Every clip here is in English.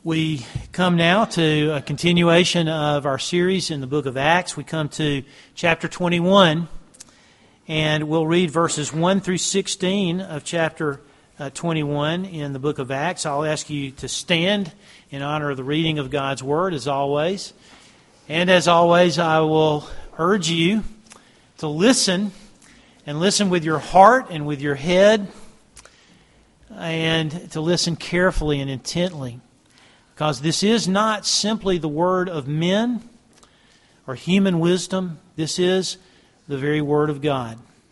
We come now to a continuation of our series in the book of Acts. We come to chapter 21, and we'll read verses 1 through 16 of chapter 21 in the book of Acts. I'll ask you to stand in honor of the reading of God's Word, as always. And as always, I will urge you to listen, and listen with your heart and with your head, and to listen carefully and intently. Because this is not simply the word of men or human wisdom. This is the very word of God.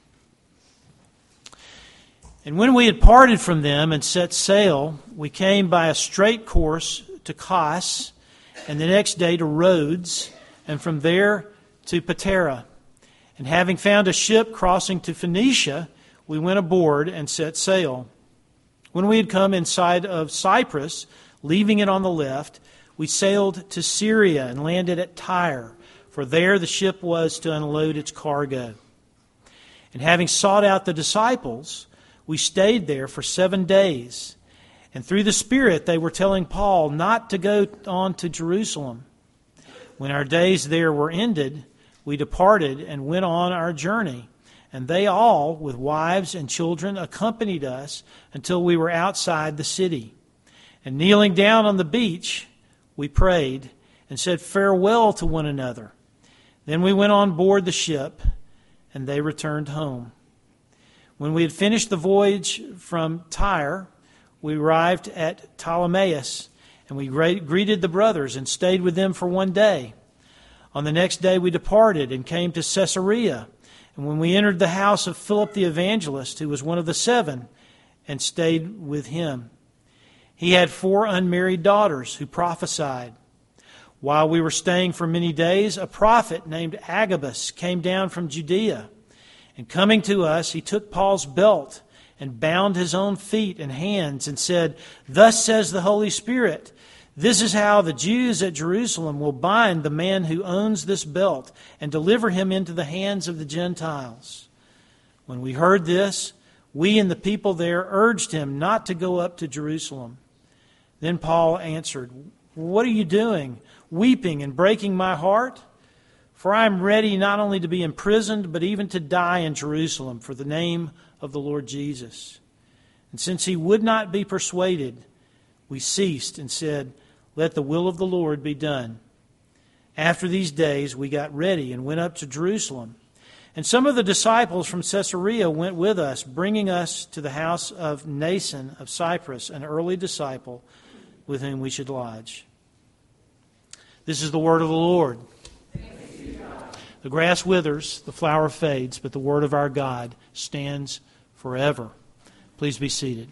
And when we had parted from them and set sail, we came by a straight course to Kos, and the next day to Rhodes, and from there to Patara. And having found a ship crossing to Phoenicia, we went aboard and set sail. When we had come in sight of Cyprus, leaving it on the left, we sailed to Syria and landed at Tyre, for there the ship was to unload its cargo. And having sought out the disciples, we stayed there for 7 days. And through the Spirit they were telling Paul not to go on to Jerusalem. When our days there were ended, we departed and went on our journey. And they all, with wives and children, accompanied us until we were outside the city. And kneeling down on the beach, we prayed and said farewell to one another. Then we went on board the ship, and they returned home. When we had finished the voyage from Tyre, we arrived at Ptolemais, and we greeted the brothers and stayed with them for 1 day. On the next day we departed and came to Caesarea. And when we entered the house of Philip the evangelist, who was one of the 7, and stayed with him. He had 4 unmarried daughters who prophesied. While we were staying for many days, a prophet named Agabus came down from Judea. And coming to us, he took Paul's belt and bound his own feet and hands and said, "Thus says the Holy Spirit, this is how the Jews at Jerusalem will bind the man who owns this belt and deliver him into the hands of the Gentiles." When we heard this, we and the people there urged him not to go up to Jerusalem. Then Paul answered, "What are you doing, weeping and breaking my heart? For I am ready not only to be imprisoned, but even to die in Jerusalem for the name of the Lord Jesus." And since he would not be persuaded, we ceased and said, "Let the will of the Lord be done." After these days we got ready and went up to Jerusalem. And some of the disciples from Caesarea went with us, bringing us to the house of Mnason of Cyprus, an early disciple, with whom we should lodge. This is the word of the Lord. The grass withers, the flower fades, but the word of our God stands forever. Please be seated.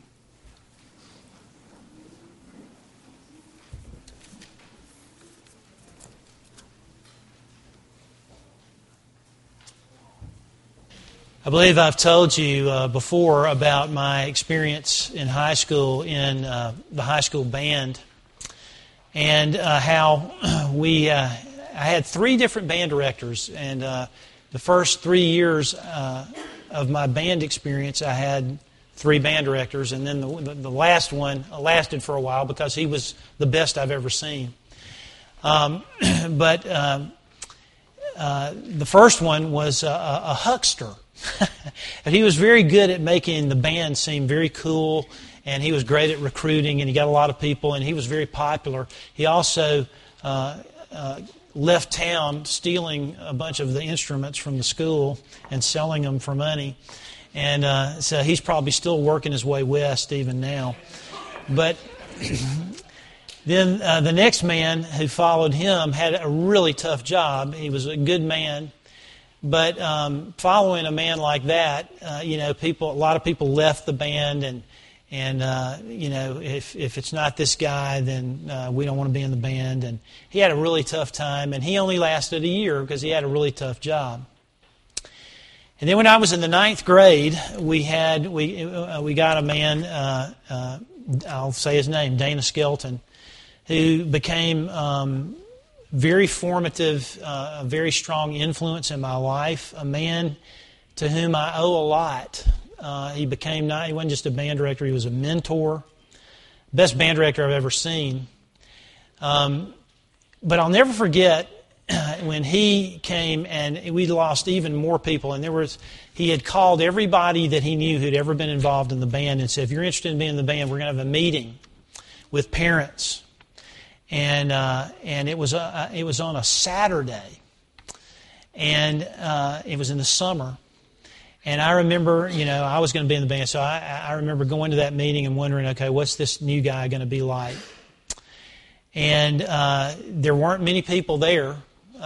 I believe I've told you before about my experience in high school in the high school band, and how I had 3 different band directors, and the first 3 years of my band experience I had 3 band directors, and then the last one lasted for a while because he was the best I've ever seen. But the first one was a huckster. He was very good at making the band seem very cool, and he was great at recruiting, and he got a lot of people, and he was very popular. He also left town stealing a bunch of the instruments from the school and selling them for money. And so he's probably still working his way west even now. But then the next man who followed him had a really tough job. He was a good man. But following a man like that, a lot of people left the band, and if it's not this guy, then we don't want to be in the band. And he had a really tough time, and he only lasted a year because he had a really tough job. And then when I was in the 9th grade, we got a man, I'll say his name, Dana Skelton, who became very formative, a very strong influence in my life, a man to whom I owe a lot. He wasn't just a band director, he was a mentor, best band director I've ever seen. But I'll never forget when he came and we lost even more people. And he had called everybody that he knew who'd ever been involved in the band and said, if you're interested in being in the band, we're going to have a meeting with parents. And it was on a Saturday. And it was in the summer. And I remember, I was going to be in the band, so I remember going to that meeting and wondering, okay, what's this new guy going to be like? And there weren't many people there.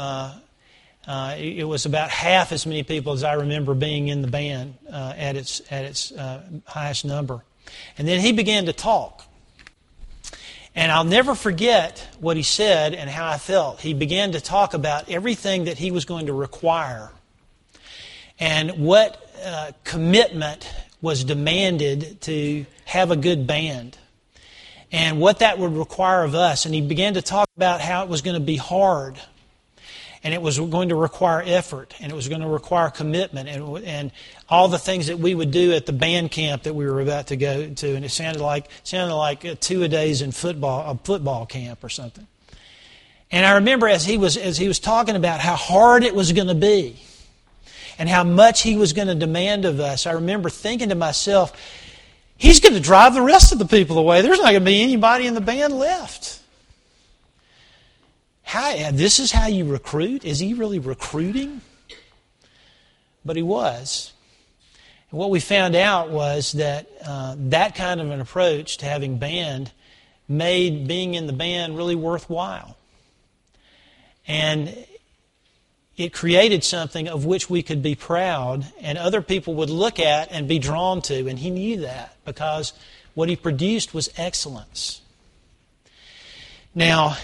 It was about half as many people as I remember being in the band at its highest number. And then he began to talk. And I'll never forget what he said and how I felt. He began to talk about everything that he was going to require and what commitment was demanded to have a good band and what that would require of us. And he began to talk about how it was going to be hard and it was going to require effort and it was going to require commitment and all the things that we would do at the band camp that we were about to go to. And it sounded like 2-a-days in a football camp or something. And I remember as he was talking about how hard it was going to be and how much he was going to demand of us, I remember thinking to myself, he's going to drive the rest of the people away. There's not going to be anybody in the band left. This is how you recruit? Is he really recruiting? But he was. And what we found out was that that kind of an approach to having band made being in the band really worthwhile. And it created something of which we could be proud and other people would look at and be drawn to. And he knew that because what he produced was excellence. Now,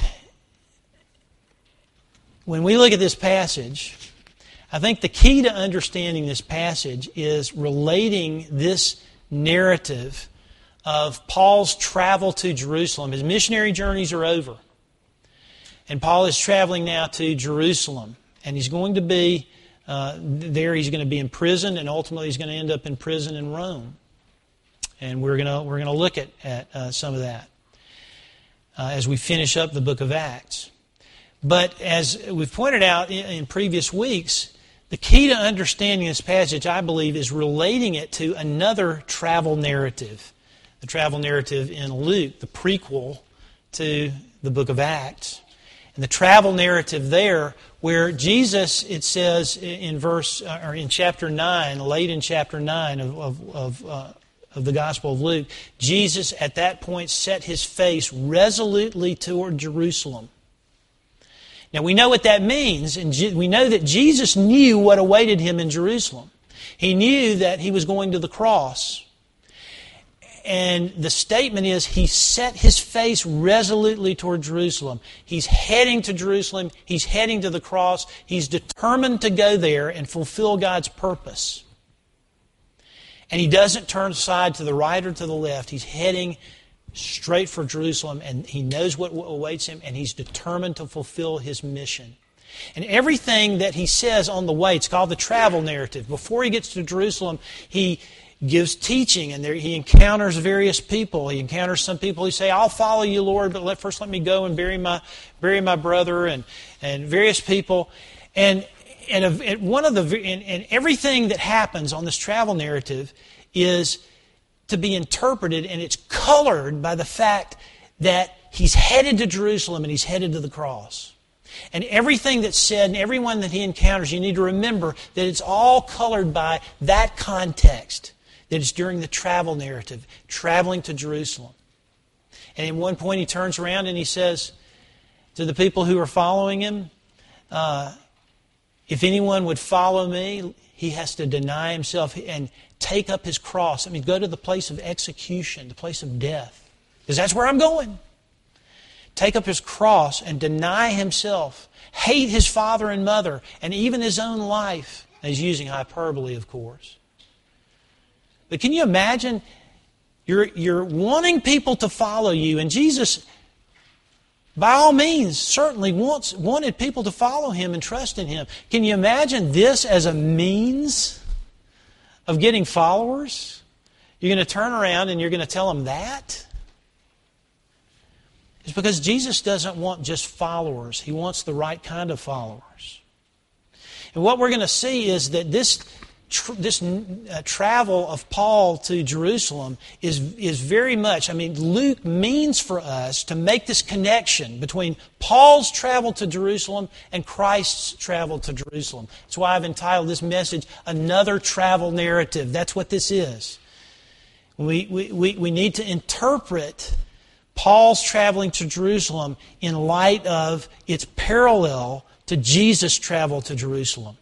when we look at this passage, I think the key to understanding this passage is relating this narrative of Paul's travel to Jerusalem. His missionary journeys are over. And Paul is traveling now to Jerusalem. And he's going to be there. He's going to be imprisoned, and ultimately he's going to end up in prison in Rome. And we're going to look at some of that as we finish up the book of Acts. But as we've pointed out in previous weeks, the key to understanding this passage, I believe, is relating it to another travel narrative. The travel narrative in Luke, the prequel to the book of Acts. And the travel narrative there, where Jesus, it says in chapter 9, late in chapter 9 of the Gospel of Luke, Jesus at that point set his face resolutely toward Jerusalem. Now we know what that means, and we know that Jesus knew what awaited him in Jerusalem. He knew that he was going to the cross. And the statement is, he set his face resolutely toward Jerusalem. He's heading to Jerusalem. He's heading to the cross. He's determined to go there and fulfill God's purpose. And he doesn't turn aside to the right or to the left. He's heading straight for Jerusalem, and he knows what awaits him, and he's determined to fulfill his mission. And everything that he says on the way, it's called the travel narrative. Before he gets to Jerusalem, he gives teaching, and there he encounters various people. He encounters some people who say, "I'll follow you, Lord, but first let me go and bury my brother," and various people. And everything that happens on this travel narrative is to be interpreted, and it's colored by the fact that he's headed to Jerusalem and he's headed to the cross. And everything that's said and everyone that he encounters, you need to remember that it's all colored by that context. That it's during the travel narrative, traveling to Jerusalem. And at one point he turns around and he says to the people who are following him, if anyone would follow me, he has to deny himself and take up his cross. I mean, go to the place of execution, the place of death. Because that's where I'm going. Take up his cross and deny himself. Hate his father and mother and even his own life. And he's using hyperbole, of course. But can you imagine, you're wanting people to follow you, and Jesus, by all means, certainly wanted people to follow him and trust in him. Can you imagine this as a means of getting followers? You're going to turn around and you're going to tell them that? is because Jesus doesn't want just followers. He wants the right kind of followers. And what we're going to see is that this travel of Paul to Jerusalem is very much, Luke means for us to make this connection between Paul's travel to Jerusalem and Christ's travel to Jerusalem. That's why I've entitled this message, Another Travel Narrative. That's what this is. We need to interpret Paul's traveling to Jerusalem in light of its parallel to Jesus' travel to Jerusalem.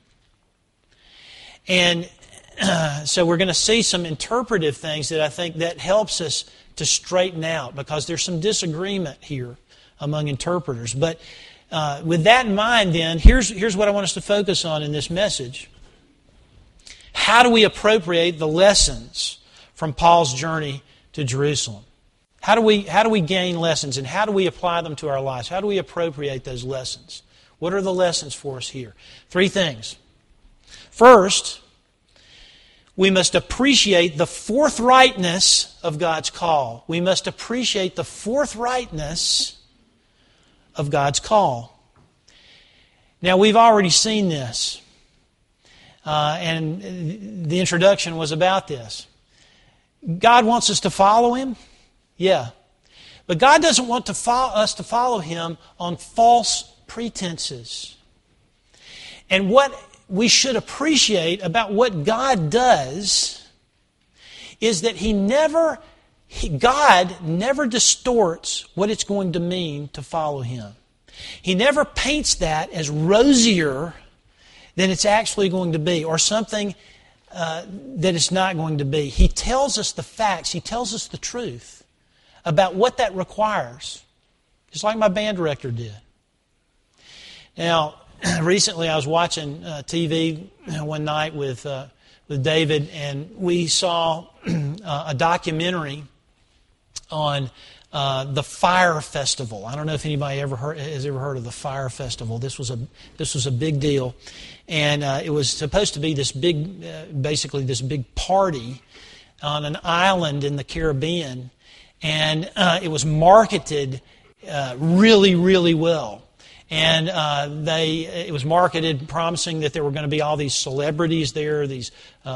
And so we're going to see some interpretive things that I think that helps us to straighten out, because there's some disagreement here among interpreters. But with that in mind, then, here's what I want us to focus on in this message. How do we appropriate the lessons from Paul's journey to Jerusalem? How do we gain lessons, and how do we apply them to our lives? How do we appropriate those lessons? What are the lessons for us here? 3 things. First, we must appreciate the forthrightness of God's call. We must appreciate the forthrightness of God's call. Now, we've already seen this, and the introduction was about this. God wants us to follow Him, yeah. But God doesn't want us to follow Him on false pretenses. And what we should appreciate about what God does is that God never distorts what it's going to mean to follow Him. He never paints that as rosier than it's actually going to be, or something that it's not going to be. He tells us the facts. He tells us the truth about what that requires, just like my band director did. Now, recently I was watching TV one night with David, and we saw a documentary on the Fire Festival. I don't know if anybody has ever heard of the Fire Festival. This was a big deal, and it was supposed to be this big party on an island in the Caribbean, and it was marketed really, really well. And it was marketed promising that there were going to be all these celebrities there, these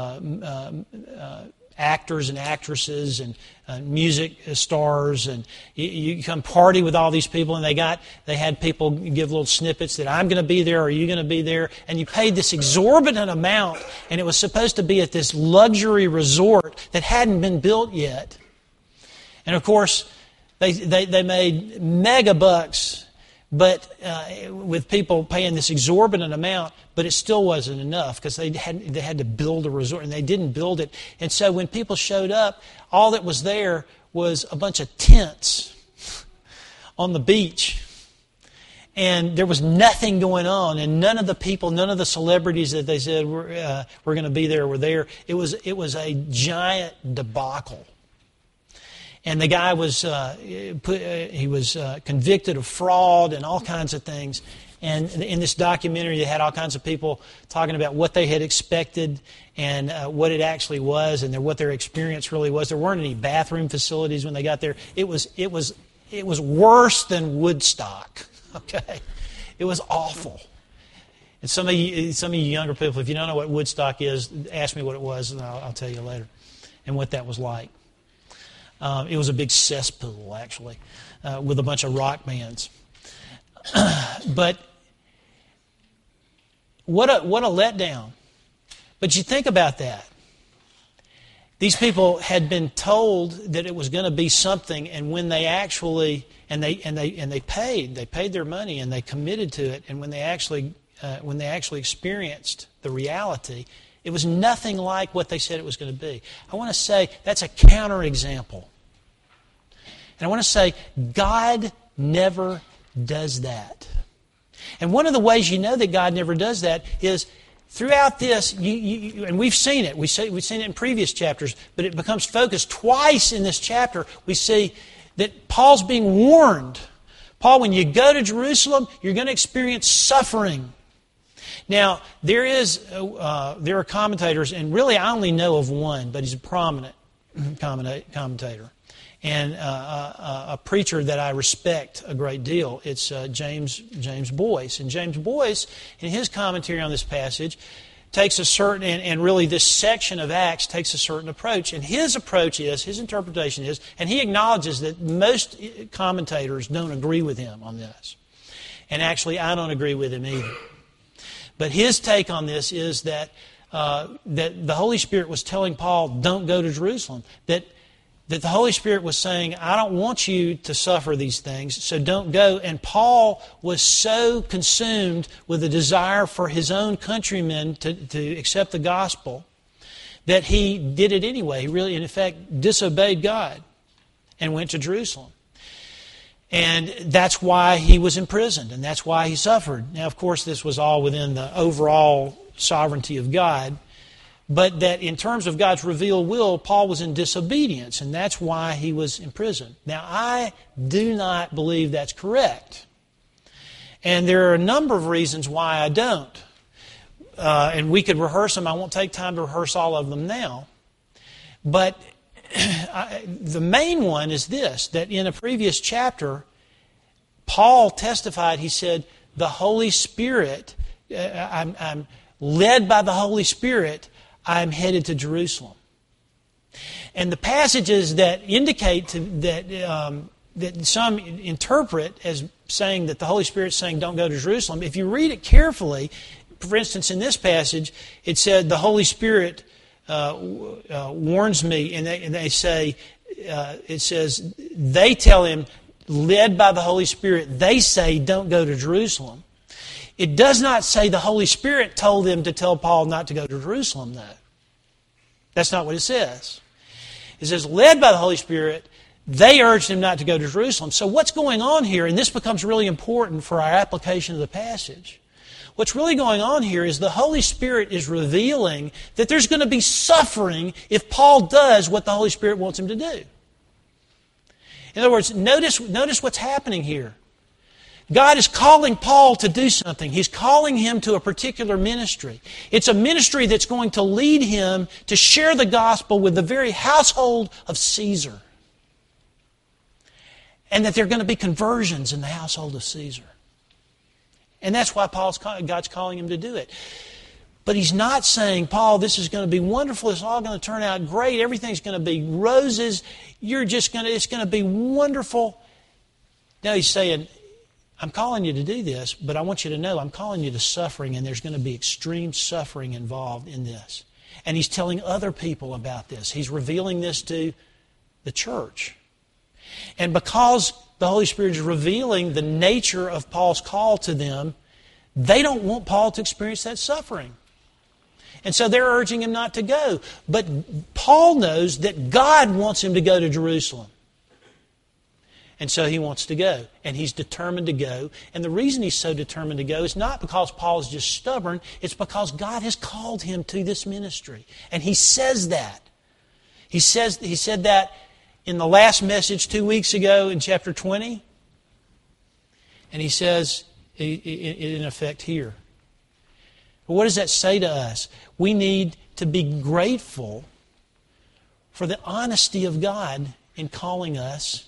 actors and actresses and music stars, and you come party with all these people, and they had people give little snippets that I'm going to be there, or are you going to be there, and you paid this exorbitant amount, and it was supposed to be at this luxury resort that hadn't been built yet. And of course, they made mega bucks, but with people paying this exorbitant amount, but it still wasn't enough, because they had to build a resort, and they didn't build it. And so when people showed up, all that was there was a bunch of tents on the beach, and there was nothing going on, and none of the celebrities that they said were going to be there were there. It was a giant debacle. And the guy was convicted of fraud and all kinds of things. And in this documentary, they had all kinds of people talking about what they had expected and what it actually was, and what their experience really was. There weren't any bathroom facilities when they got there. It was worse than Woodstock. Okay, it was awful. And some of you younger people, if you don't know what Woodstock is, ask me what it was, and I'll tell you later, and what that was like. It was a big cesspool, actually, with a bunch of rock bands. But what a letdown! But you think about that. These people had been told that it was going to be something, and when they actually they paid their money, and they committed to it, and when they actually experienced the reality, it was nothing like what they said it was going to be. I want to say that's a counterexample. And I want to say God never does that. And one of the ways you know that God never does that is throughout this, and we've seen it. We've seen it in previous chapters, but it becomes focused twice in this chapter. We see that Paul's being warned. Paul, when you go to Jerusalem, you're going to experience suffering. Now, there are commentators, and really I only know of one, but he's a prominent commentator. and a preacher that I respect a great deal. It's James Boyce. And James Boyce, in his commentary on this passage, takes a certain, and really this section of Acts takes a certain approach. And his approach is, his interpretation is, and he acknowledges that most commentators don't agree with him on this. And actually, I don't agree with him either. But his take on this is that the Holy Spirit was telling Paul, don't go to Jerusalem. That the Holy Spirit was saying, I don't want you to suffer these things, so don't go. And Paul was so consumed with the desire for his own countrymen to accept the gospel that he did it anyway. He really, in effect, disobeyed God and went to Jerusalem. And that's why he was imprisoned, and that's why he suffered. Now, of course, this was all within the overall sovereignty of God. But that in terms of God's revealed will, Paul was in disobedience, and that's why he was imprisoned. Now, I do not believe that's correct. And there are a number of reasons why I don't. And we could rehearse them. I won't take time to rehearse all of them now. But the main one is this, that in a previous chapter, Paul testified, he said, the Holy Spirit, I'm led by the Holy Spirit, I'm headed to Jerusalem. And the passages that indicate that some interpret as saying that the Holy Spirit's saying don't go to Jerusalem, if you read it carefully, for instance, in this passage, it said the Holy Spirit warns me, and they say, it says, they tell him, led by the Holy Spirit, they say don't go to Jerusalem. It does not say the Holy Spirit told them to tell Paul not to go to Jerusalem, though. That's not what it says. It says, led by the Holy Spirit, they urged him not to go to Jerusalem. So what's going on here, and this becomes really important for our application of the passage, what's really going on here is the Holy Spirit is revealing that there's going to be suffering if Paul does what the Holy Spirit wants him to do. In other words, notice what's happening here. God is calling Paul to do something. He's calling him to a particular ministry. It's a ministry that's going to lead him to share the gospel with the very household of Caesar. And that there are going to be conversions in the household of Caesar. And that's why God's calling him to do it. But he's not saying, Paul, this is going to be wonderful. It's all going to turn out great. Everything's going to be roses. It's going to be wonderful. No, he's saying, I'm calling you to do this, but I want you to know I'm calling you to suffering, and there's going to be extreme suffering involved in this. And he's telling other people about this. He's revealing this to the church. And because the Holy Spirit is revealing the nature of Paul's call to them, they don't want Paul to experience that suffering. And so they're urging him not to go. But Paul knows that God wants him to go to Jerusalem. And so he wants to go. And he's determined to go. And the reason he's so determined to go is not because Paul is just stubborn. It's because God has called him to this ministry. And he says that. He said that in the last message 2 weeks ago in chapter 20. And he says, in effect, here. What does that say to us? We need to be grateful for the honesty of God in calling us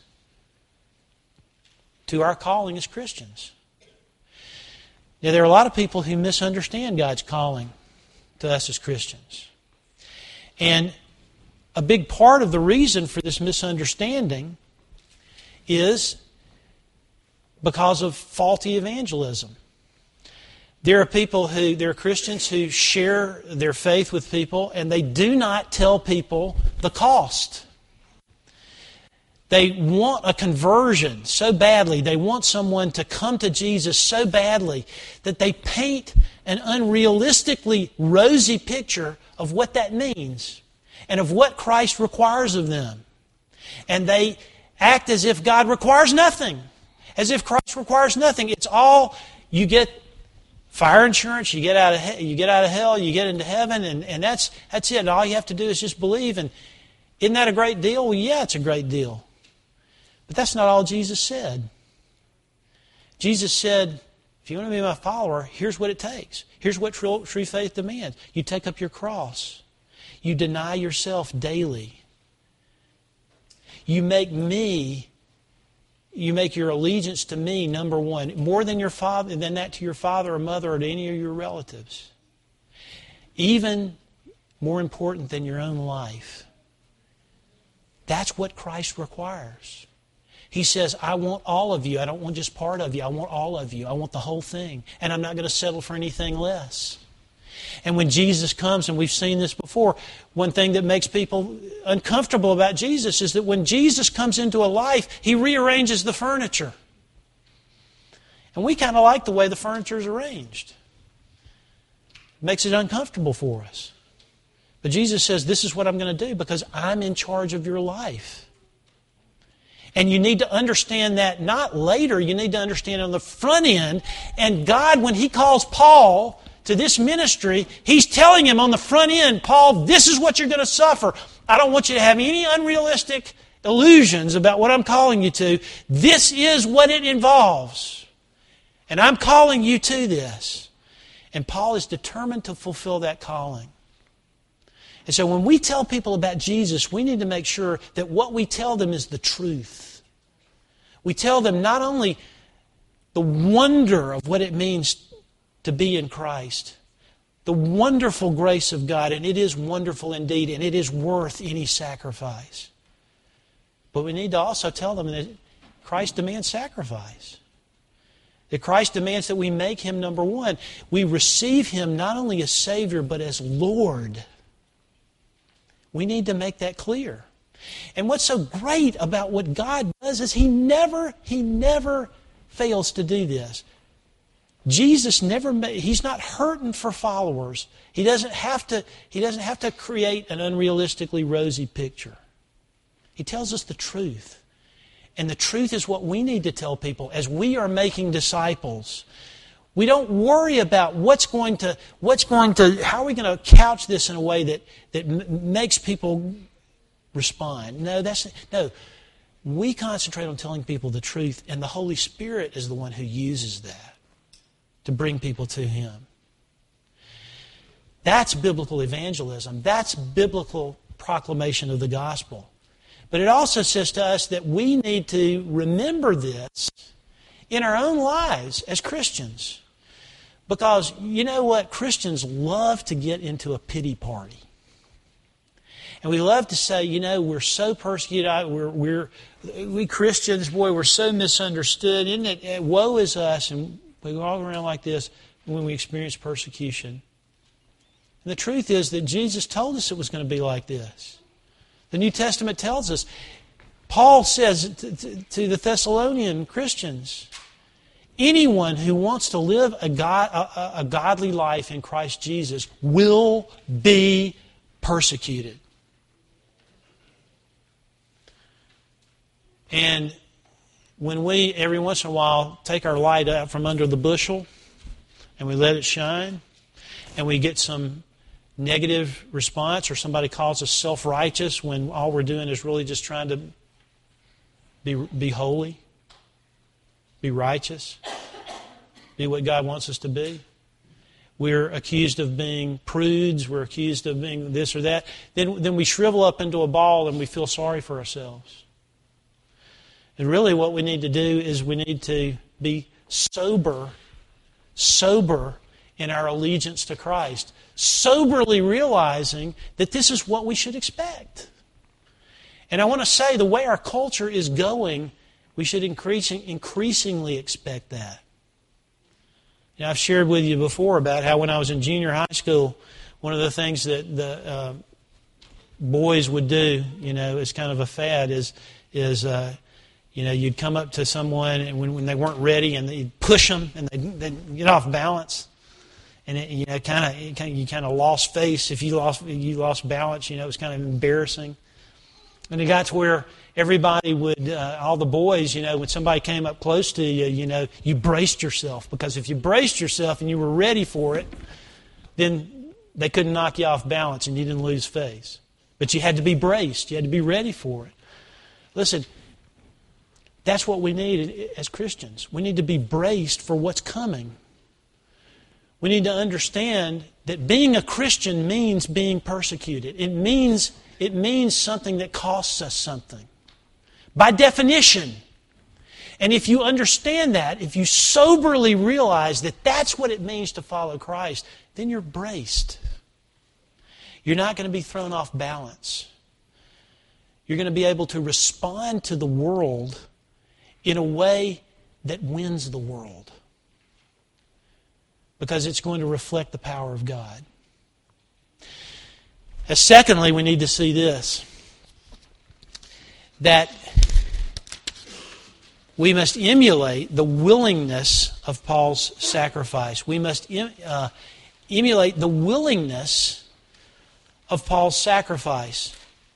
to our calling as Christians. Now, there are a lot of people who misunderstand God's calling to us as Christians. And a big part of the reason for this misunderstanding is because of faulty evangelism. There are Christians who share their faith with people, and they do not tell people the cost. They want a conversion so badly. They want someone to come to Jesus so badly that they paint an unrealistically rosy picture of what that means and of what Christ requires of them. And they act as if God requires nothing, as if Christ requires nothing. It's all, you get fire insurance, you get out of hell, you get into heaven, and that's it. All you have to do is just believe. And isn't that a great deal? Well, yeah, it's a great deal. But that's not all Jesus said. Jesus said, if you want to be my follower, here's what it takes. Here's what true faith demands. You take up your cross. You deny yourself daily. you make your allegiance to me number one, more than your father, than that to your father or mother or to any of your relatives. Even more important than your own life. That's what Christ requires. He says, I want all of you. I don't want just part of you. I want all of you. I want the whole thing. And I'm not going to settle for anything less. And when Jesus comes, and we've seen this before, one thing that makes people uncomfortable about Jesus is that when Jesus comes into a life, He rearranges the furniture. And we kind of like the way the furniture is arranged. It makes it uncomfortable for us. But Jesus says, this is what I'm going to do because I'm in charge of your life. And you need to understand that not later, you need to understand on the front end. And God, when He calls Paul to this ministry, He's telling him on the front end, Paul, this is what you're going to suffer. I don't want you to have any unrealistic illusions about what I'm calling you to. This is what it involves. And I'm calling you to this. And Paul is determined to fulfill that calling. And so when we tell people about Jesus, we need to make sure that what we tell them is the truth. We tell them not only the wonder of what it means to be in Christ, the wonderful grace of God, and it is wonderful indeed, and it is worth any sacrifice. But we need to also tell them that Christ demands sacrifice. That Christ demands that we make Him number one. We receive Him not only as Savior, but as Lord. We need to make that clear. And what's so great about what God does is He never fails to do this. Jesus He's not hurting for followers. He doesn't have to create an unrealistically rosy picture. He tells us the truth. And the truth is what we need to tell people as we are making disciples. We don't worry about how are we going to couch this in a way that makes people respond. No. We concentrate on telling people the truth, and the Holy Spirit is the one who uses that to bring people to Him. That's biblical evangelism. That's biblical proclamation of the gospel. But it also says to us that we need to remember this in our own lives as Christians. Because you know what? Christians love to get into a pity party. And we love to say, we're so persecuted. We Christians, boy, we're so misunderstood. Isn't it? Woe is us. And we walk around like this when we experience persecution. And the truth is that Jesus told us it was going to be like this. The New Testament tells us. Paul says to the Thessalonian Christians, anyone who wants to live a godly life in Christ Jesus will be persecuted. And when we, every once in a while, take our light out from under the bushel and we let it shine, and we get some negative response, or somebody calls us self-righteous when all we're doing is really just trying to be holy, be righteous, be what God wants us to be. We're accused of being prudes, we're accused of being this or that. Then we shrivel up into a ball and we feel sorry for ourselves. And really what we need to do is we need to be sober in our allegiance to Christ. Soberly realizing that this is what we should expect. And I want to say, the way our culture is going, we should increasingly expect that. I've shared with you before about how when I was in junior high school, one of the things that the boys would do, as kind of a fad, is you'd come up to someone and when they weren't ready, and you'd push them and they'd get off balance. And you kind of lost face. If you lost balance, it was kind of embarrassing. And it got to where everybody would, all the boys, when somebody came up close to you, you braced yourself. Because if you braced yourself and you were ready for it, then they couldn't knock you off balance and you didn't lose face. But you had to be braced. You had to be ready for it. Listen, that's what we need as Christians. We need to be braced for what's coming. We need to understand that being a Christian means being persecuted. It means something that costs us something. by definition. And if you understand that, if you soberly realize that that's what it means to follow Christ, then you're braced. You're not going to be thrown off balance. You're going to be able to respond to the world in a way that wins the world. Because it's going to reflect the power of God. Secondly, we need to see this. That we must emulate the willingness of Paul's sacrifice. We must emulate the willingness of Paul's sacrifice.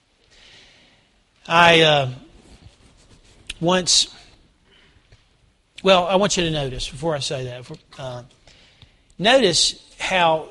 I want you to notice, before I say that, notice how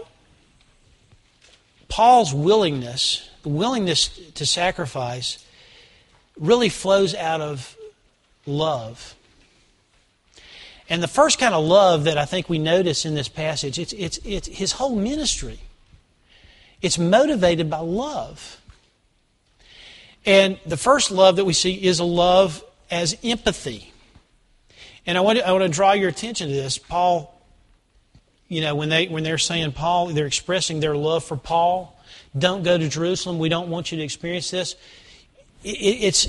Paul's willingness, the willingness to sacrifice, really flows out of love. And the first kind of love that I think we notice in this passage, it's his whole ministry. It's motivated by love. And the first love that we see is a love as empathy. And I want to draw your attention to this. Paul, when they're saying Paul, they're expressing their love for Paul. Don't go to Jerusalem. We don't want you to experience this. It's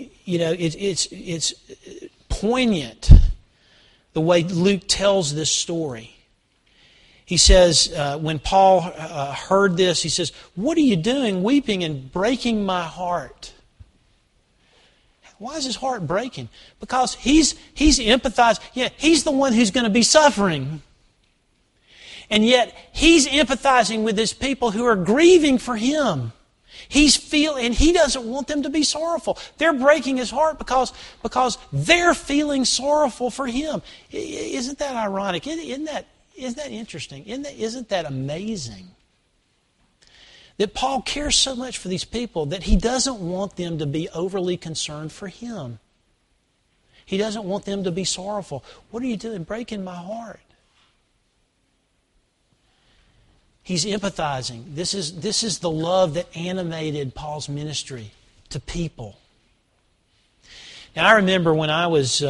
poignant the way Luke tells this story. He says, when Paul heard this, he says, "What are you doing, weeping and breaking my heart?" Why is his heart breaking? Because he's empathized. Yeah, he's the one who's going to be suffering. And yet, he's empathizing with his people who are grieving for him. And he doesn't want them to be sorrowful. They're breaking his heart because they're feeling sorrowful for him. Isn't that ironic? Isn't that interesting? Isn't that amazing? That Paul cares so much for these people that he doesn't want them to be overly concerned for him. He doesn't want them to be sorrowful. What are you doing? Breaking my heart. He's empathizing. This is the love that animated Paul's ministry to people. Now, I remember when I was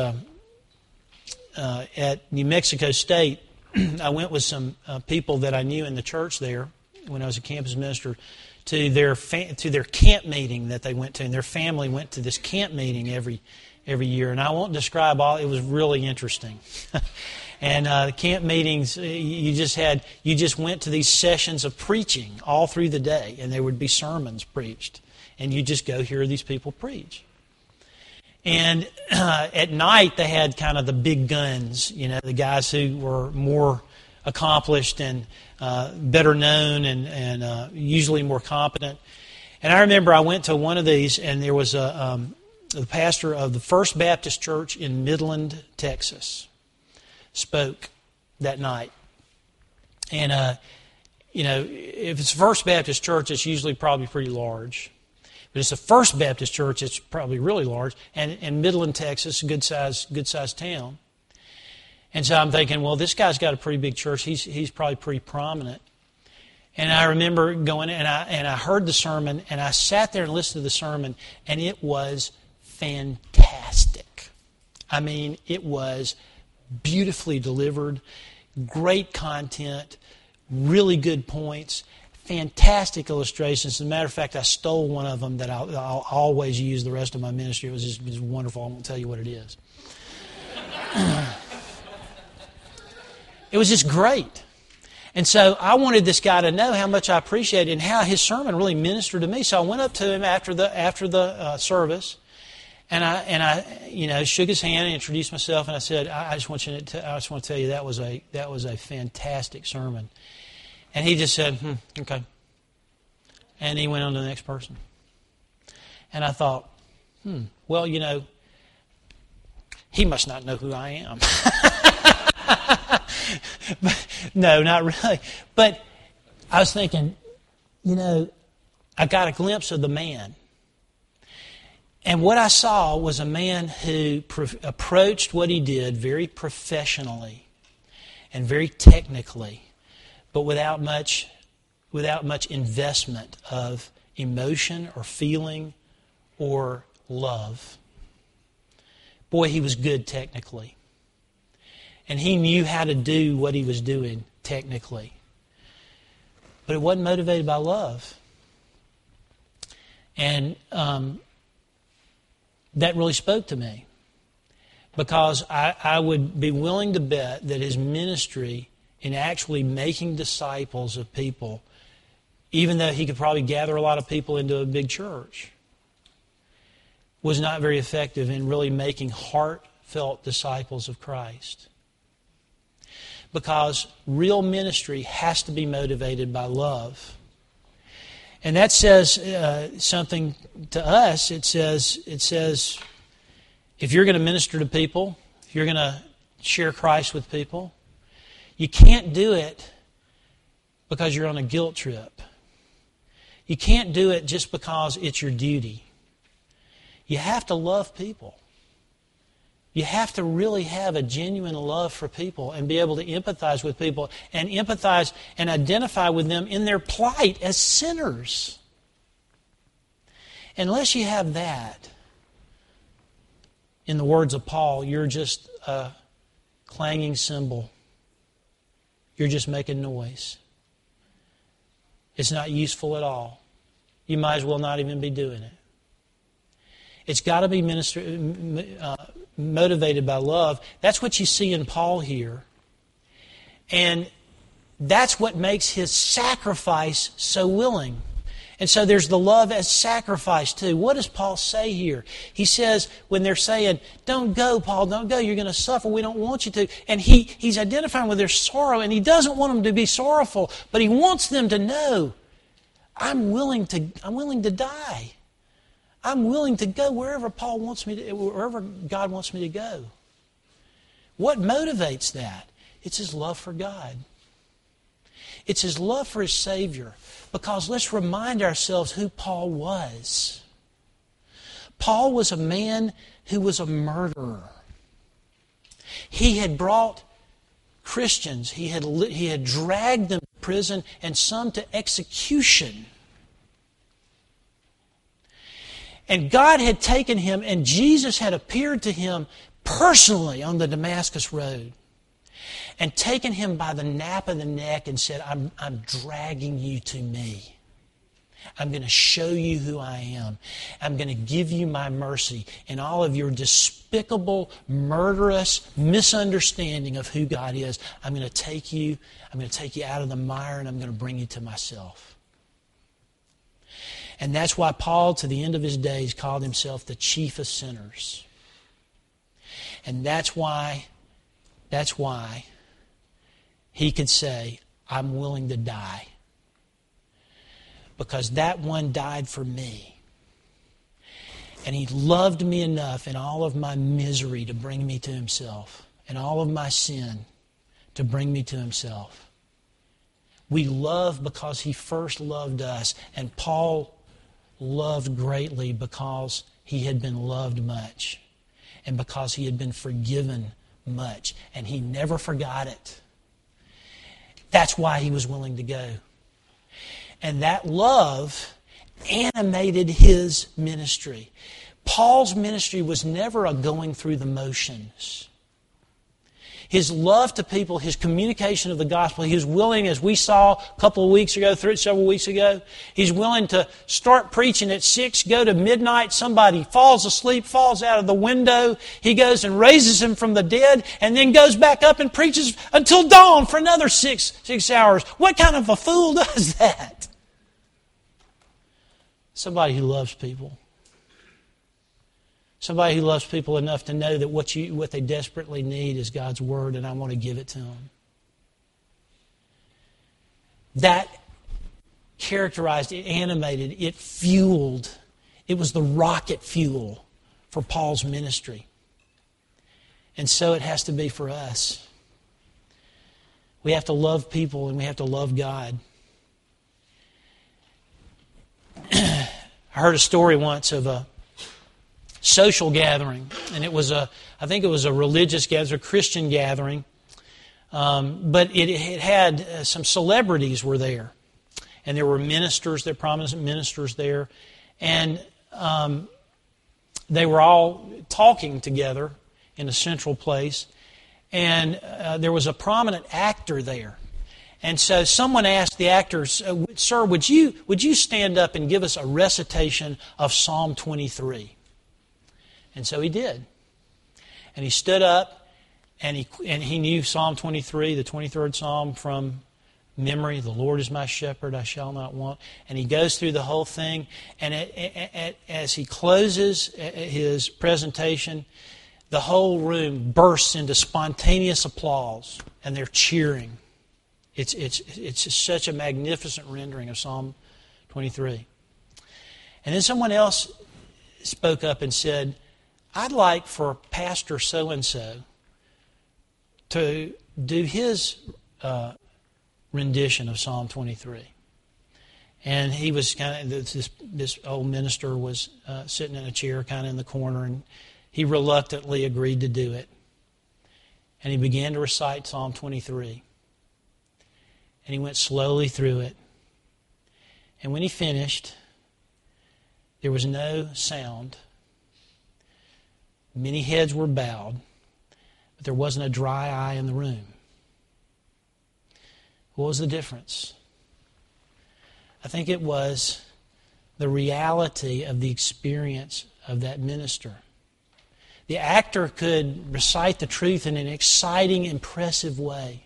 at New Mexico State, I went with some people that I knew in the church there when I was a campus minister to their camp meeting that they went to, and their family went to this camp meeting every year. And I won't describe all. It was really interesting. And the camp meetings, you just went to these sessions of preaching all through the day, and there would be sermons preached, and you just go hear these people preach. And at night, they had kind of the big guns, the guys who were more accomplished and better known and usually more competent. And I remember I went to one of these, and there was the pastor of the First Baptist Church in Midland, Texas, spoke that night. And, if it's First Baptist Church, it's usually probably pretty large. But it's a First Baptist Church, it's probably really large. And Midland, Texas, a good sized town. And so I'm thinking, well, this guy's got a pretty big church. He's probably pretty prominent. And I remember going and I heard the sermon, and I sat there and listened to the sermon, and it was fantastic. I mean, it was beautifully delivered, great content, really good points, fantastic illustrations. As a matter of fact, I stole one of them that I'll always use the rest of my ministry. It was wonderful. I won't tell you what it is. It was just great. And so I wanted this guy to know how much I appreciated it and how his sermon really ministered to me. So I went up to him after the service, and I shook his hand and introduced myself, and I said, I just want to tell you that was a fantastic sermon. And he just said, okay. And he went on to the next person. And I thought, well, he must not know who I am. No, not really. But I was thinking, I got a glimpse of the man. And what I saw was a man who approached what he did very professionally and very technically, but without much investment of emotion or feeling or love. boy, he was good technically. And he knew how to do what he was doing technically. But it wasn't motivated by love. And that really spoke to me. Because I would be willing to bet that his ministry in actually making disciples of people, even though he could probably gather a lot of people into a big church, was not very effective in really making heartfelt disciples of Christ. Because real ministry has to be motivated by love. And that says something to us. It says, if you're going to minister to people, if you're going to share Christ with people, you can't do it because you're on a guilt trip. You can't do it just because it's your duty. You have to love people. You have to really have a genuine love for people and be able to empathize with people and empathize and identify with them in their plight as sinners. Unless you have that, in the words of Paul, you're just a clanging cymbal. You're just making noise. It's not useful at all. You might as well not even be doing it. It's got to be motivated by love. That's what you see in Paul here. And that's what makes his sacrifice so willing. And so there's the love as sacrifice too. What does Paul say here? He says, when they're saying, don't go, Paul, don't go, you're going to suffer, we don't want you to. And he's identifying with their sorrow, and he doesn't want them to be sorrowful, but he wants them to know, I'm willing to die. I'm willing to go wherever wherever God wants me to go. What motivates that? It's his love for God. It's his love for his Savior. Because let's remind ourselves who Paul was. Paul was a man who was a murderer. He had brought Christians, he had dragged them to prison and some to execution. And God had taken him, and Jesus had appeared to him personally on the Damascus Road and taken him by the nape of the neck and said, I'm dragging you to me. I'm going to show you who I am. I'm going to give you my mercy in all of your despicable, murderous misunderstanding of who God is. I'm going to take you out of the mire, and I'm going to bring you to myself. And that's why Paul, to the end of his days, called himself the chief of sinners. And that's why he could say, I'm willing to die. Because that one died for me. And he loved me enough in all of my misery to bring me to himself. And all of my sin to bring me to himself. We love because he first loved us. And Paul loved greatly because he had been loved much. And because he had been forgiven much. And he never forgot it. That's why he was willing to go. And that love animated his ministry. Paul's ministry was never a going through the motions. His love to people, his communication of the gospel, he was willing, as we saw several weeks ago, he's willing to start preaching at 6, go to midnight, somebody falls asleep, falls out of the window, he goes and raises him from the dead, and then goes back up and preaches until dawn for another 6 hours. What kind of a fool does that? Somebody who loves people. Somebody who loves people enough to know that what they desperately need is God's Word, and I want to give it to them. That characterized, it animated, it fueled. It was the rocket fuel for Paul's ministry. And so it has to be for us. We have to love people and we have to love God. I heard a story once of a social gathering, and I think it was a religious gathering, a Christian gathering, but it had some celebrities were there, and there were ministers, there prominent ministers there, and they were all talking together in a central place, and there was a prominent actor there. And so someone asked the actor, "Sir, would you stand up and give us a recitation of Psalm 23?" And so he did. And he stood up, and he knew Psalm 23, the 23rd Psalm from memory. "The Lord is my shepherd, I shall not want." And he goes through the whole thing. And as he closes his presentation, the whole room bursts into spontaneous applause, and they're cheering. It's such a magnificent rendering of Psalm 23. And then someone else spoke up and said, "I'd like for Pastor so-and-so to do his rendition of Psalm 23. And he was kind of, this old minister was sitting in a chair kind of in the corner, and he reluctantly agreed to do it. And he began to recite Psalm 23. And he went slowly through it. And when he finished, there was no sound. Many heads were bowed, but there wasn't a dry eye in the room. What was the difference? I think it was the reality of the experience of that minister. The actor could recite the truth in an exciting, impressive way.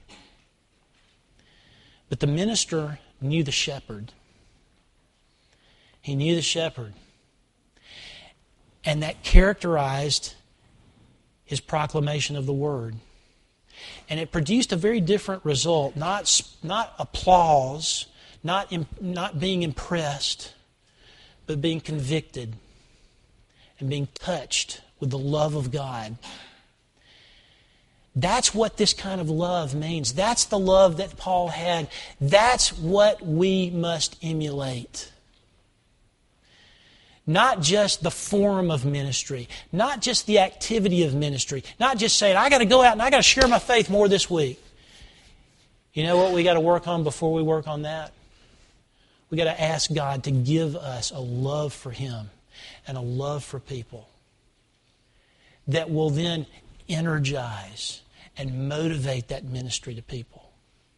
But the minister knew the shepherd. He knew the shepherd. And that characterized his proclamation of the word. And it produced a very different result. Not applause, not being impressed, but being convicted and being touched with the love of God. That's what this kind of love means. That's the love that Paul had. That's what we must emulate. Not just the form of ministry, not just the activity of ministry, not just saying, I got to go out and I got to share my faith more this week. You know what we got to work on before we work on that? We got to ask God to give us a love for Him and a love for people that will then energize and motivate that ministry to people.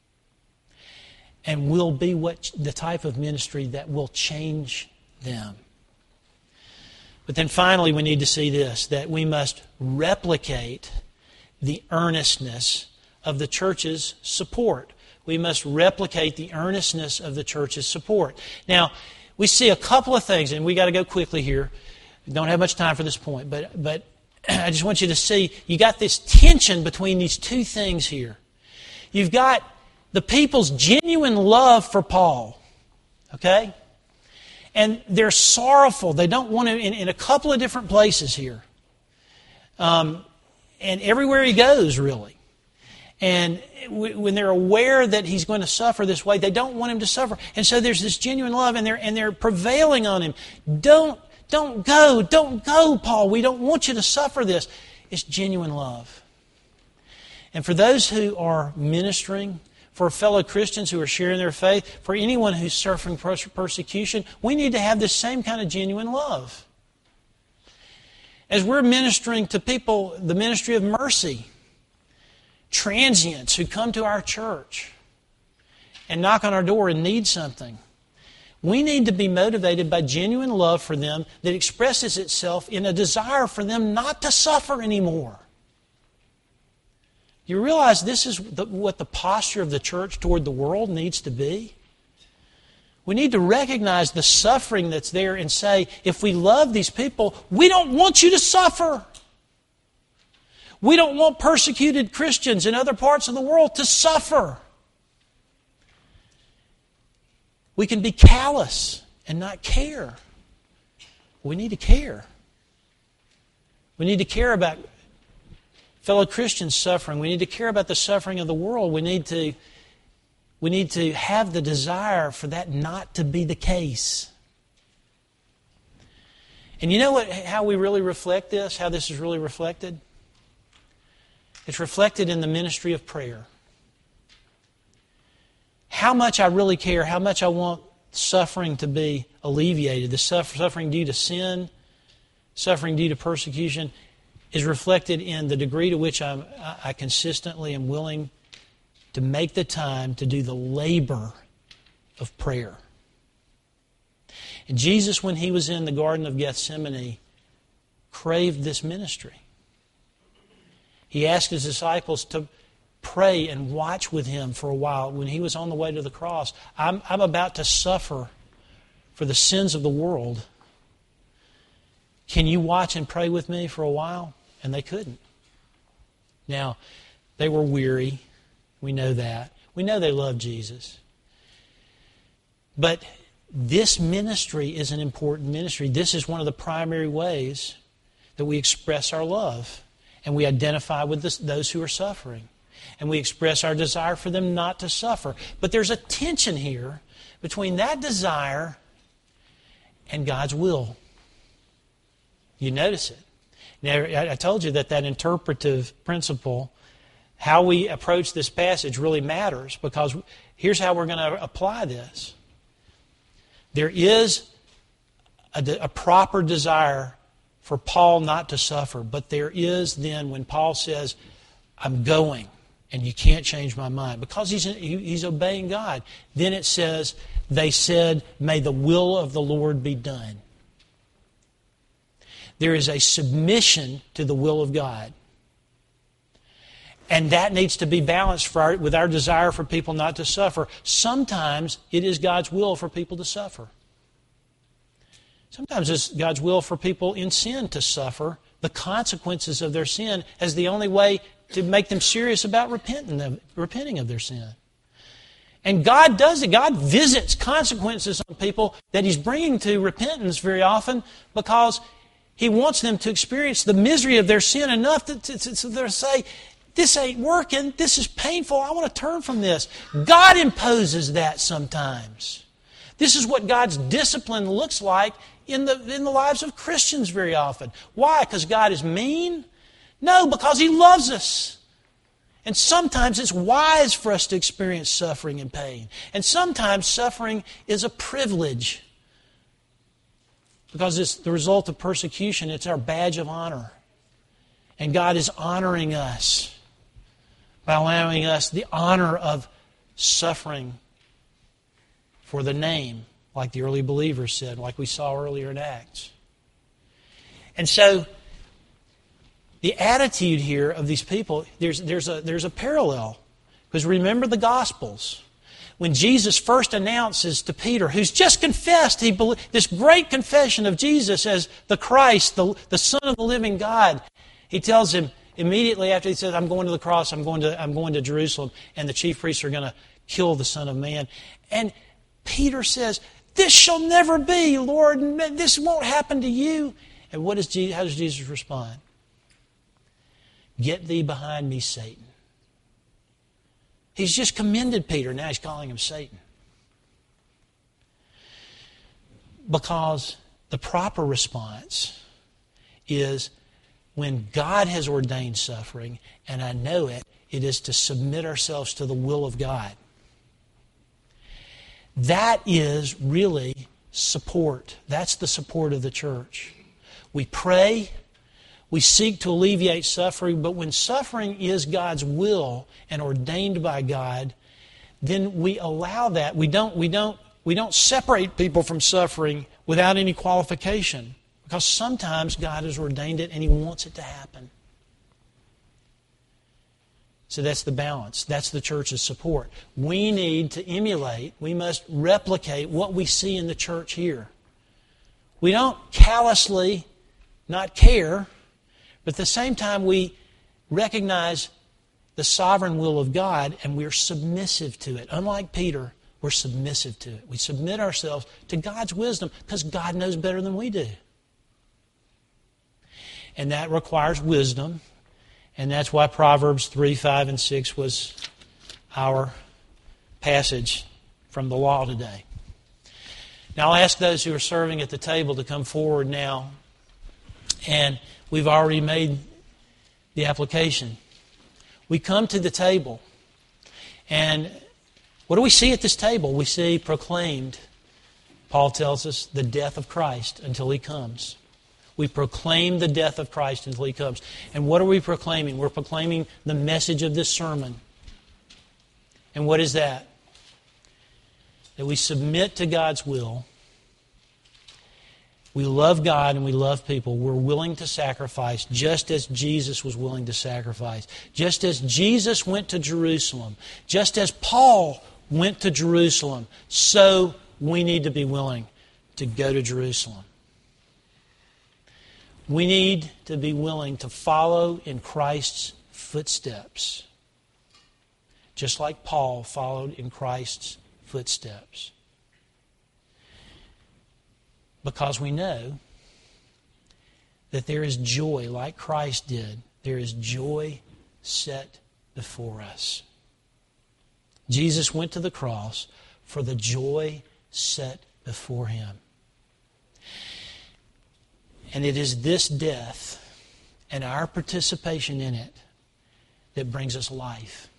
And will be the type of ministry that will change them. But then finally we need to see this, that we must replicate the earnestness of the church's support. We must replicate the earnestness of the church's support. Now, we see a couple of things, and we got to go quickly here. We don't have much time for this point, but I just want you to see, you got this tension between these two things here. You've got the people's genuine love for Paul, okay? And they're sorrowful. They don't want to, in a couple of different places here. And everywhere he goes, really. And when they're aware that he's going to suffer this way, they don't want him to suffer. And so there's this genuine love, and they're prevailing on him. Don't go, Paul. We don't want you to suffer this. It's genuine love. And for those who are ministering, for fellow Christians who are sharing their faith, for anyone who's suffering persecution, we need to have this same kind of genuine love. As we're ministering to people, the ministry of mercy, transients who come to our church and knock on our door and need something, we need to be motivated by genuine love for them that expresses itself in a desire for them not to suffer anymore. You realize this is what the posture of the church toward the world needs to be? We need to recognize the suffering that's there and say, if we love these people, we don't want you to suffer. We don't want persecuted Christians in other parts of the world to suffer. We can be callous and not care. We need to care. We need to care about fellow Christians suffering. We need to care about the suffering of the world. We need to have the desire for that not to be the case. And you know how we really reflect this? How this is really reflected? It's reflected in the ministry of prayer. How much I really care, how much I want suffering to be alleviated, the suffering due to sin, suffering due to persecution. is reflected in the degree to which I consistently am willing to make the time to do the labor of prayer. And Jesus, when He was in the Garden of Gethsemane, craved this ministry. He asked His disciples to pray and watch with Him for a while when He was on the way to the cross. I'm about to suffer for the sins of the world. Can you watch and pray with me for a while? And they couldn't. Now, they were weary. We know that. We know they loved Jesus. But this ministry is an important ministry. This is one of the primary ways that we express our love. And we identify with those who are suffering. And we express our desire for them not to suffer. But there's a tension here between that desire and God's will. You notice it. Now, I told you that interpretive principle, how we approach this passage, really matters, because here's how we're going to apply this. There is a proper desire for Paul not to suffer, but there is then when Paul says, I'm going, and you can't change my mind, because he's obeying God. Then it says, they said, may the will of the Lord be done. There is a submission to the will of God. And that needs to be balanced with our desire for people not to suffer. Sometimes it is God's will for people to suffer. Sometimes it's God's will for people in sin to suffer the consequences of their sin as the only way to make them serious about repenting of their sin. And God does it. God visits consequences on people that He's bringing to repentance very often because He wants them to experience the misery of their sin enough to say, this ain't working, this is painful, I want to turn from this. God imposes that sometimes. This is what God's discipline looks like in the lives of Christians very often. Why? Because God is mean? No, because He loves us. And sometimes it's wise for us to experience suffering and pain. And sometimes suffering is a privilege. Because it's the result of persecution. It's our badge of honor. And God is honoring us by allowing us the honor of suffering for the name, like the early believers said, like we saw earlier in Acts. And so, the attitude here of these people, there's a parallel. Because remember the Gospels. When Jesus first announces to Peter, who's just confessed, this great confession of Jesus as the Christ, the Son of the living God, He tells him immediately after He says, I'm going to the cross, I'm going to Jerusalem, and the chief priests are going to kill the Son of Man. And Peter says, this shall never be, Lord, this won't happen to you. And how does Jesus respond? Get thee behind me, Satan. He's just commended Peter. Now He's calling him Satan. Because the proper response is when God has ordained suffering, and I know it, it is to submit ourselves to the will of God. That is really support. That's the support of the church. We pray. We seek to alleviate suffering, but when suffering is God's will and ordained by God, then we allow that. We don't separate people from suffering without any qualification, because sometimes God has ordained it and He wants it to happen. So that's the balance. That's the church's support. We need to emulate, we must replicate what we see in the church here. We don't callously not care, but at the same time, we recognize the sovereign will of God and we're submissive to it. Unlike Peter, we're submissive to it. We submit ourselves to God's wisdom because God knows better than we do. And that requires wisdom. And that's why Proverbs 3, 5, and 6 was our passage from the law today. Now I'll ask those who are serving at the table to come forward now. And we've already made the application. We come to the table, and what do we see at this table? We see proclaimed, Paul tells us, the death of Christ until He comes. We proclaim the death of Christ until He comes. And what are we proclaiming? We're proclaiming the message of this sermon. And what is that? That we submit to God's will. We love God and we love people. We're willing to sacrifice just as Jesus was willing to sacrifice. Just as Jesus went to Jerusalem. Just as Paul went to Jerusalem. So we need to be willing to go to Jerusalem. We need to be willing to follow in Christ's footsteps. Just like Paul followed in Christ's footsteps. Because we know that there is joy, like Christ did. There is joy set before us. Jesus went to the cross for the joy set before Him. And it is this death and our participation in it that brings us life.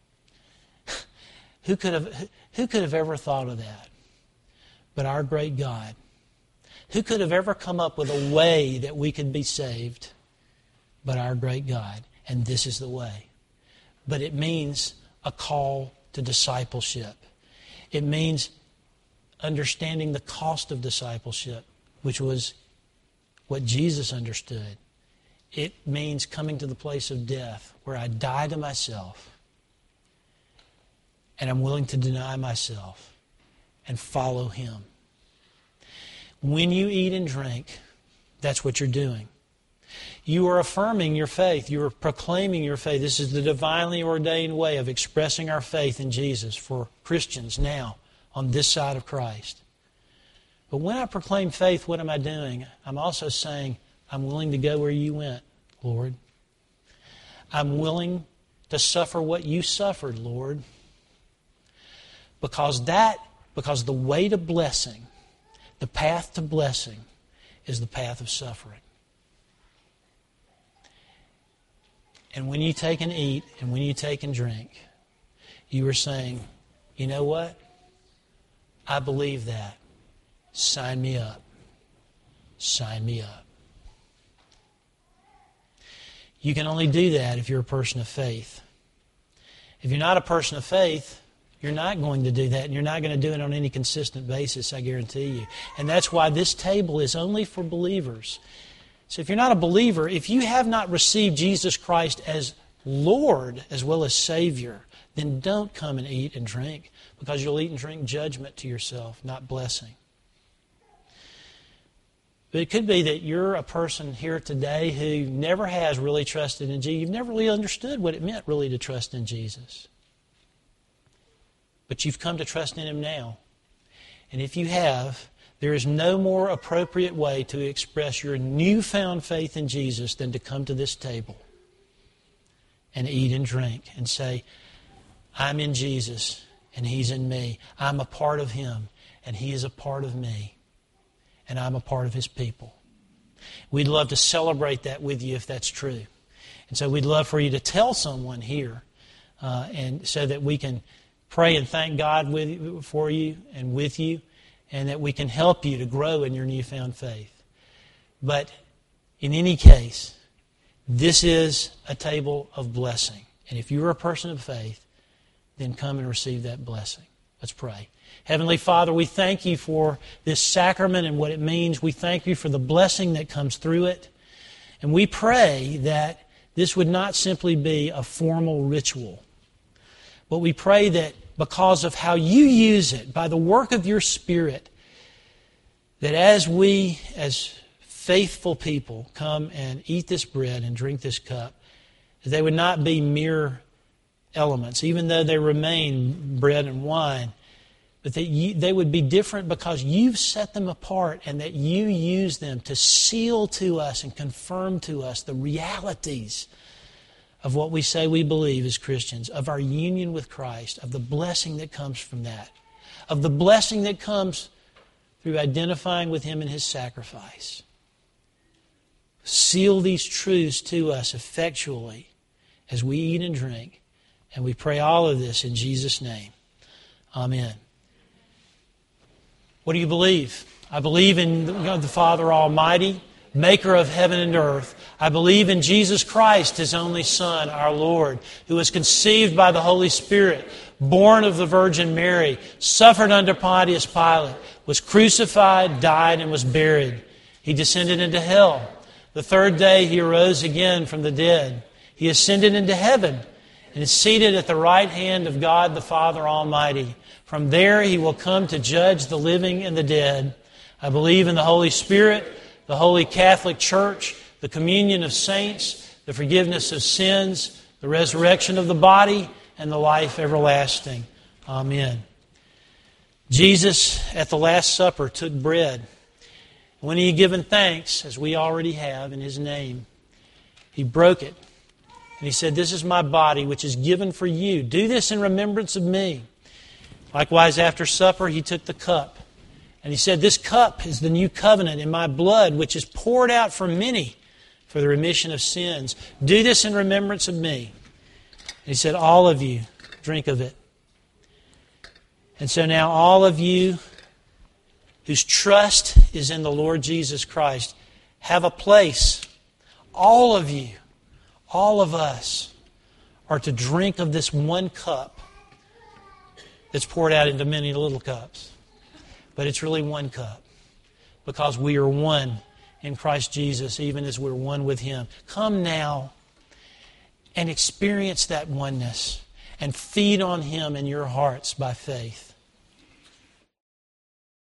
Who could have ever thought of that? But our great God. Who could have ever come up with a way that we could be saved but our great God? And this is the way. But it means a call to discipleship. It means understanding the cost of discipleship, which was what Jesus understood. It means coming to the place of death where I die to myself and I'm willing to deny myself and follow Him. When you eat and drink, that's what you're doing. You are affirming your faith. You are proclaiming your faith. This is the divinely ordained way of expressing our faith in Jesus for Christians now on this side of Christ. But when I proclaim faith, what am I doing? I'm also saying, I'm willing to go where You went, Lord. I'm willing to suffer what You suffered, Lord. Because the way to blessing, the path to blessing, is the path of suffering. And when you take and eat, and when you take and drink, you are saying, you know what? I believe that. Sign me up. Sign me up. You can only do that if you're a person of faith. If you're not a person of faith, you're not going to do that, and you're not going to do it on any consistent basis, I guarantee you. And that's why this table is only for believers. So if you're not a believer, if you have not received Jesus Christ as Lord as well as Savior, then don't come and eat and drink, because you'll eat and drink judgment to yourself, not blessing. But it could be that you're a person here today who never has really trusted in Jesus. You've never really understood what it meant really to trust in Jesus. But you've come to trust in Him now. And if you have, there is no more appropriate way to express your newfound faith in Jesus than to come to this table and eat and drink and say, I'm in Jesus and He's in me. I'm a part of Him and He is a part of me. And I'm a part of His people. We'd love to celebrate that with you if that's true. And so we'd love for you to tell someone here and so that we can pray and thank God for you and with you, and that we can help you to grow in your newfound faith. But in any case, this is a table of blessing. And if you're a person of faith, then come and receive that blessing. Let's pray. Heavenly Father, we thank You for this sacrament and what it means. We thank You for the blessing that comes through it. And we pray that this would not simply be a formal ritual, but we pray that because of how You use it, by the work of Your Spirit, that as we, as faithful people, come and eat this bread and drink this cup, that they would not be mere elements, even though they remain bread and wine, but that they would be different because You've set them apart, and that You use them to seal to us and confirm to us the realities of what we say we believe as Christians, of our union with Christ, of the blessing that comes from that, of the blessing that comes through identifying with Him in His sacrifice. Seal these truths to us effectually as we eat and drink, and we pray all of this in Jesus' name. Amen. What do you believe? I believe in God the Father Almighty, maker of heaven and earth. I believe in Jesus Christ, His only Son, our Lord, who was conceived by the Holy Spirit, born of the Virgin Mary, suffered under Pontius Pilate, was crucified, died, and was buried. He descended into hell. The third day He arose again from the dead. He ascended into heaven and is seated at the right hand of God the Father Almighty. From there He will come to judge the living and the dead. I believe in the Holy Spirit, the Holy Catholic Church, the communion of saints, the forgiveness of sins, the resurrection of the body, and the life everlasting. Amen. Jesus, at the Last Supper, took bread. When He had given thanks, as we already have in His name, He broke it. And He said, "This is my body, which is given for you. Do this in remembrance of me." Likewise, after supper, He took the cup. And He said, "This cup is the new covenant in my blood, which is poured out for many for the remission of sins. Do this in remembrance of me." And He said, "All of you, drink of it." And so now all of you whose trust is in the Lord Jesus Christ have a place. All of you, all of us, are to drink of this one cup that's poured out into many little cups. But it's really one cup, because we are one in Christ Jesus, even as we're one with Him. Come now and experience that oneness and feed on Him in your hearts by faith.